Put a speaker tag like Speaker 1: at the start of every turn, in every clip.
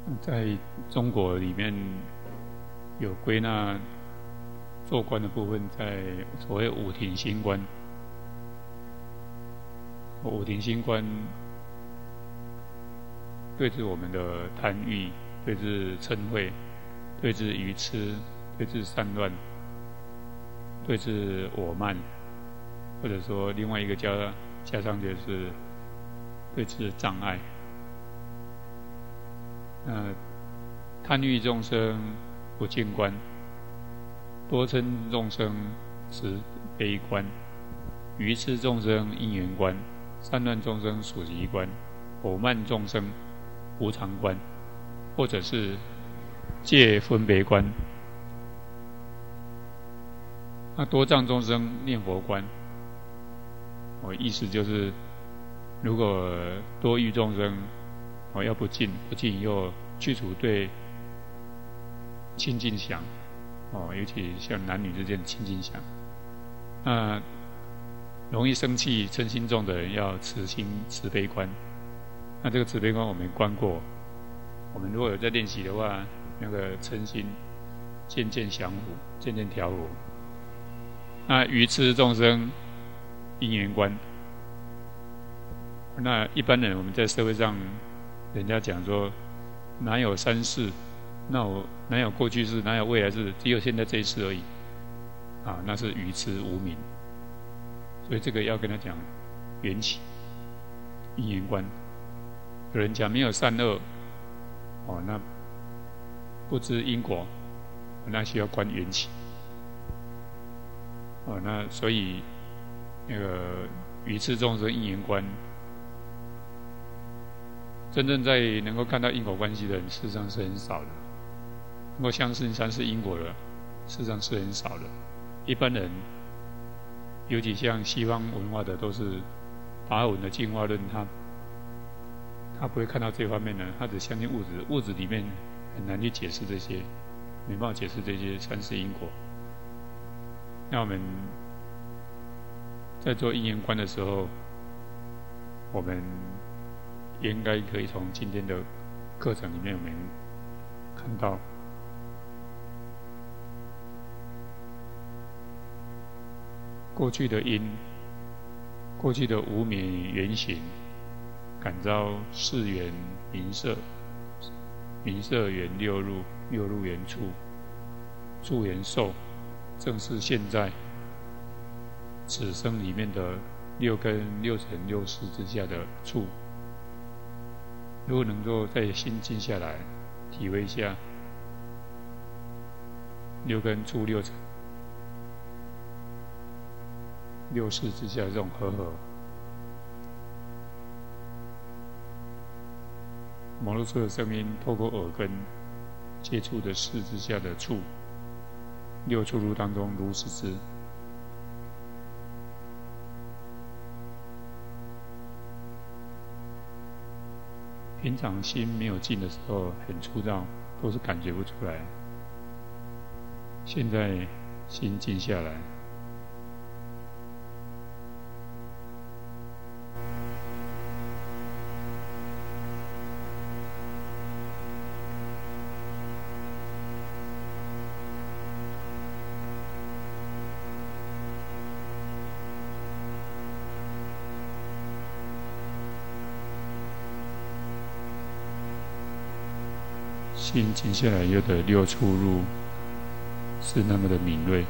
Speaker 1: 在中国里面有归纳做官的部分，在所谓五庭新官。五庭新官对治我们的贪欲，对治嗔恚，对治愚痴，对治散乱，对治我慢，或者说另外一个加上就是对治障碍。贪欲众生不净观，多嗔众生慈悲观，愚痴众生因缘观，散乱众生属习观，我慢众生无常观，或者是界分别观。那多障众生念佛观，意思就是，如果多欲众生，要不净又去除对亲近想，尤其像男女之间的亲近想，那容易生气、嗔心重的人要慈悲观。那这个慈悲观我们观过，我们如果有在练习的话，那个嗔心渐渐降伏，渐渐调伏。那愚痴众生因缘观，那一般人我们在社会上，人家讲说，哪有三世，哪有过去世，哪有未来世，只有现在这一世而已。那是愚痴无明。所以这个要跟他讲缘起因缘观。有人讲没有善恶，那不知因果，那需要观缘起。那所以那个愚痴众生因缘观，真正在能够看到因果关系的人，事实上是很少的。能够相信三世因果的，事实上是很少的。一般人，尤其像西方文化的，都是达尔文的进化论，他不会看到这方面的，他只相信物质，物质里面很难去解释这些，没办法解释这些三世因果。那我们在做因缘观的时候，我们应该可以从今天的课程里面，我们看到过去的因，过去的无明缘行，感召四缘名色，名色缘六入，六入缘触，触缘受，正是现在此生里面的六根、六尘、六识之下的触。如果能够在心静下来，体会一下六根、触、六尘、六识之下的这种和合，摩罗车的声音透过耳根接触的识之下的触，六触入当中如实知。平常心没有静的时候，很粗糙，都是感觉不出来。现在心静下来，心静下来，有的六触入是那么的敏锐。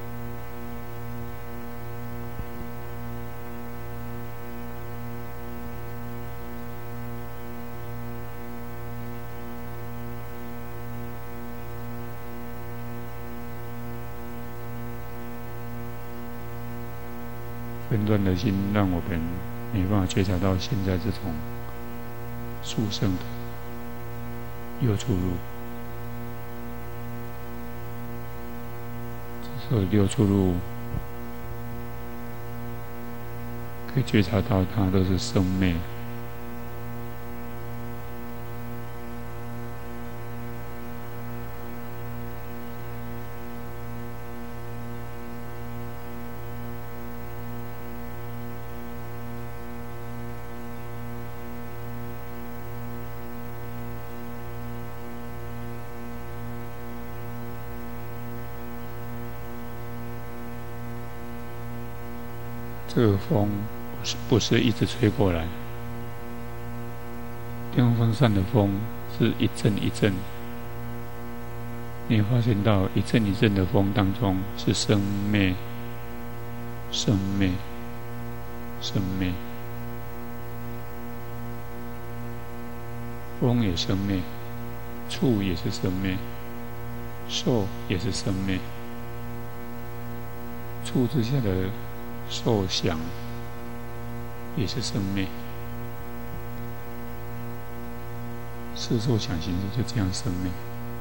Speaker 1: 纷乱的心让我们没办法觉察到现在这种殊胜的六触入。这时候六触入可以觉察到它都是生灭， 这个风不是一直吹过来，电风扇的风是一阵一阵，你会发现到一阵一阵的风当中是生灭、生灭、生灭，风也生灭，触也是生灭，受也是生灭，触之下的受想也是生灭，色受想行识就这样生灭。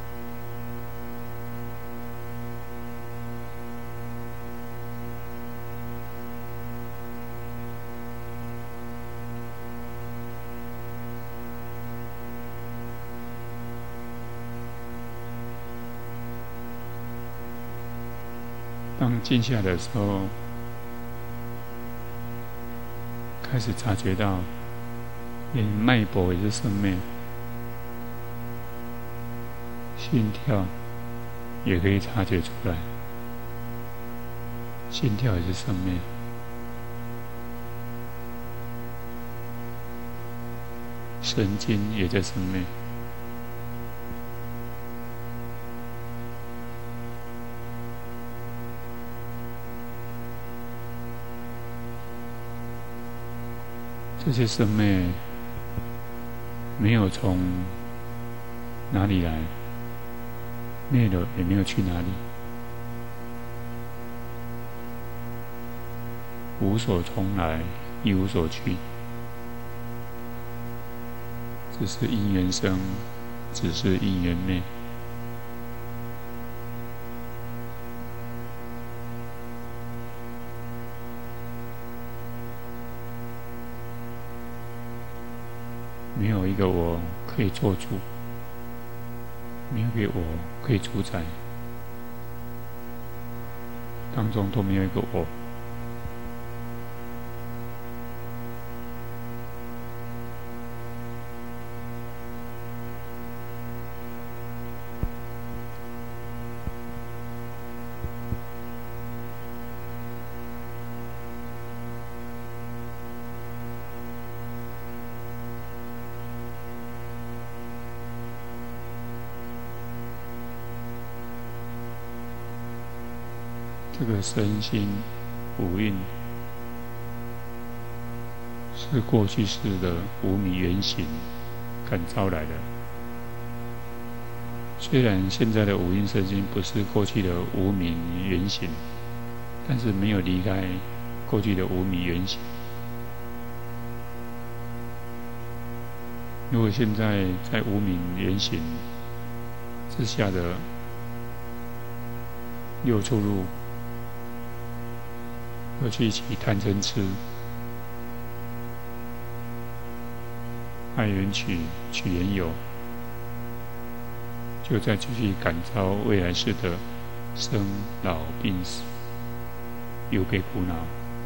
Speaker 1: 当静下的时候，开始察觉到，连脉搏也是生灭，心跳也可以察觉出来，心跳也是生灭，神经也在生灭。这些生灭没有从哪里来，灭了也没有去哪里，无所从来，亦无所去，只是因缘生，只是因缘灭。没有一个我可以做主，没有一个我可以主宰，当中都没有一个我。这个身心五蕴是过去世的无明原形感召来的。虽然现在的五蕴身心不是过去的无明原形，但是没有离开过去的无明原形。如果现在在无明原形之下的六处路，又去起贪嗔痴，爱缘取，取缘有，就再继续感召未来世的生老病死，忧悲苦恼。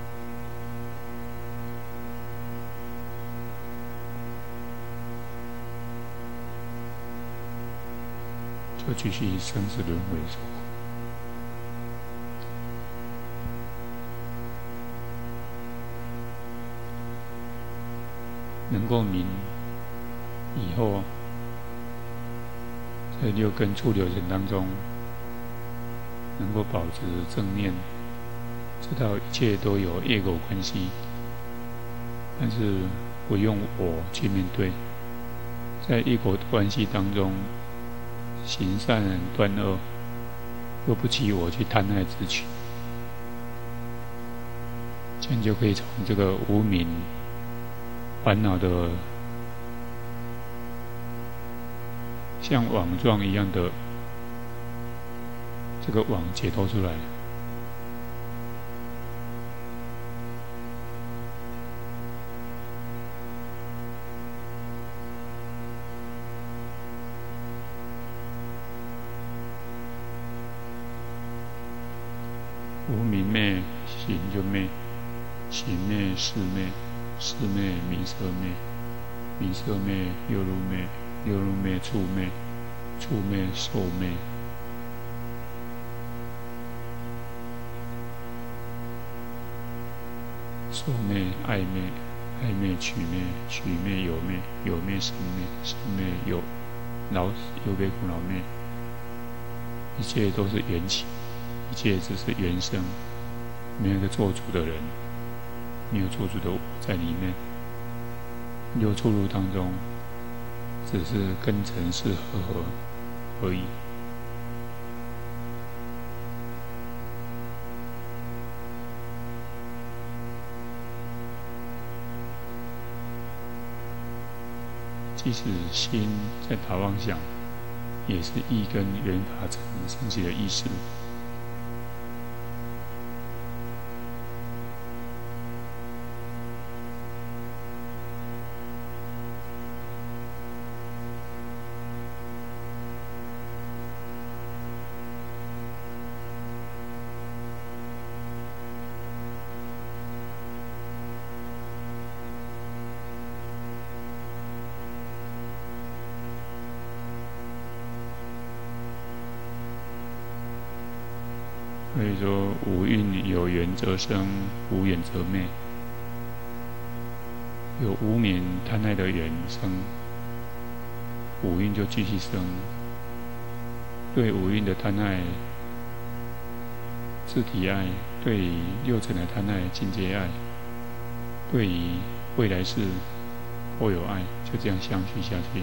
Speaker 1: 就继续生死轮回受苦。能够明以后，在六根触流尘当中，能够保持正念，知道一切都有业果关系，但是不用我去面对，在业果关系当中行善断恶，又不起我去贪爱之取，这样就可以从这个无明烦恼的像网状一样的这个网解脱出来。无明灭，行就灭，行灭事灭，事灭名色灭，名色灭六入灭，六入灭处灭，处灭受灭。 受灭、爱灭、爱灭取灭、取灭有灭、有灭生灭、生灭有老死、有灭苦恼灭，一切都是缘起，一切只是缘生，没有一个做主的人，没有做主的我在里面。六处路当中，只是跟尘世合而已。即使心在打妄想，也是意跟缘法尘升起的意识。所以说，五蕴有缘则生，无缘则灭。有无明贪爱的缘生，五蕴就继续生。对五蕴的贪爱，自体爱；对于六尘的贪爱，境界爱；对于未来世或有爱，就这样相续下去。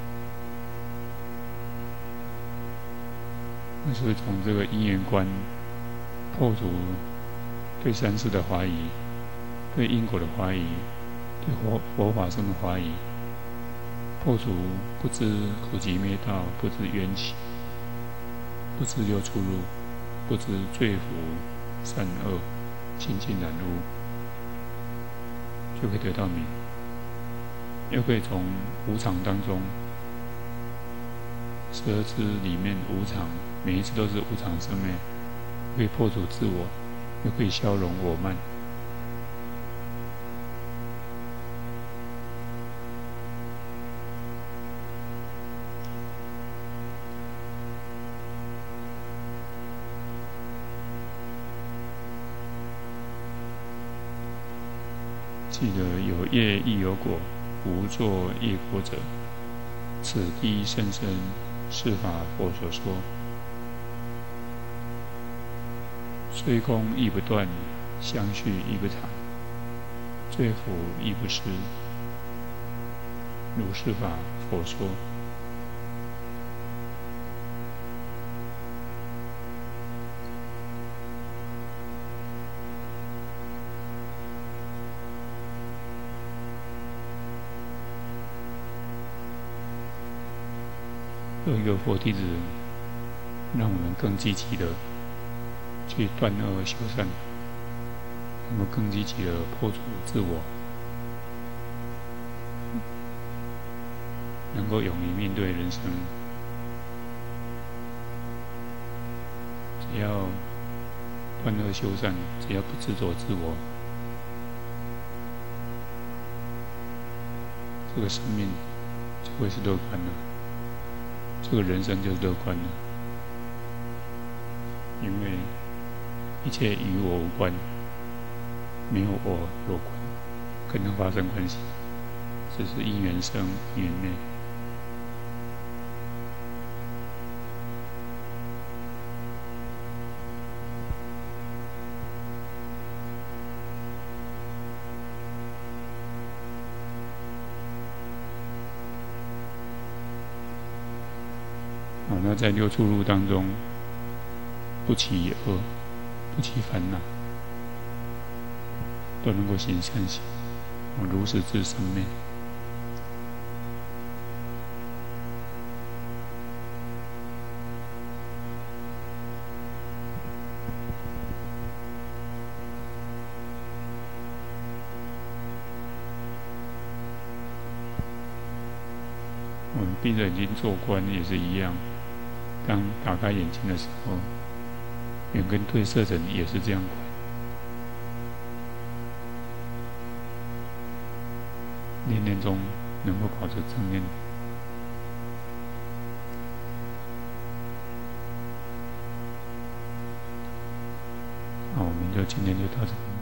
Speaker 1: 那所以从这个因缘观破除对三世的怀疑，对因果的怀疑，对佛法上的怀疑，破除不知苦集灭道，不知缘起，不知六出路，不知罪福善恶，清净染污，就可以得到明，又可以从无常当中12支里面无常，每一次都是无常生灭，可以破除自我，又可以消融我慢。记得有业亦有果，无作业果者，此第一甚深，是法佛所说。虽空亦不断，相续亦不长，罪福亦不失，如是法佛说。有一个佛弟子，让我们更积极的去断恶修善，能够更积极的破除自我，能够勇于面对人生。只要断恶修善，只要不执着自我，这个生命就会是乐观的，这个人生就是乐观的。因为一切与我无关，没有我有关，可能发生关系，只是因缘生，因缘灭。好，那在六出路当中，不起恶，不起烦恼，都能够行善行，如是自生灭。我们闭着眼睛做观也是一样，当打开眼睛的时候，眼根对色尘也是这样观，念念中能够保持正念。好，我们就今天就到这里。